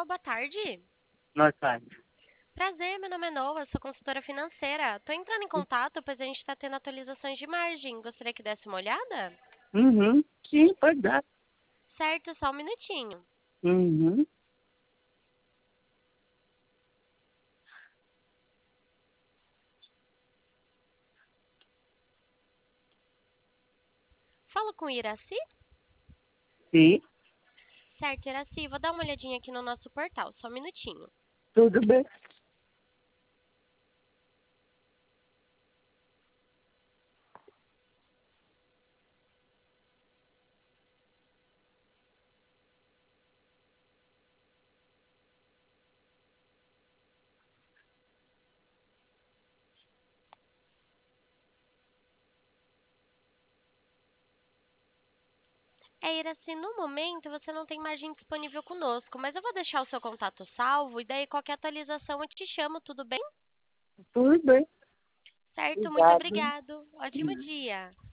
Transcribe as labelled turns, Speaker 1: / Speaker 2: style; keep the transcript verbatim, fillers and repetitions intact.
Speaker 1: boa tarde.
Speaker 2: Boa tarde.
Speaker 1: Prazer, meu nome é Noah, sou consultora financeira. Tô entrando em contato, pois a gente está tendo atualizações de margem. Gostaria que desse uma olhada?
Speaker 2: Uhum. Sim, pode dar.
Speaker 1: Certo, só um minutinho.
Speaker 2: Uhum.
Speaker 1: Falo com o Iraci?
Speaker 2: Sim,
Speaker 1: Certo, Iraci, vou dar uma olhadinha aqui no nosso portal, só um minutinho.
Speaker 2: tudo bem.
Speaker 1: É, Iraci, no momento você não tem margem disponível conosco, mas eu vou deixar o seu contato salvo e daí qualquer atualização eu te chamo, tudo bem?
Speaker 2: Tudo bem.
Speaker 1: Certo, muito
Speaker 2: Obrigado.
Speaker 1: obrigado. Ótimo dia.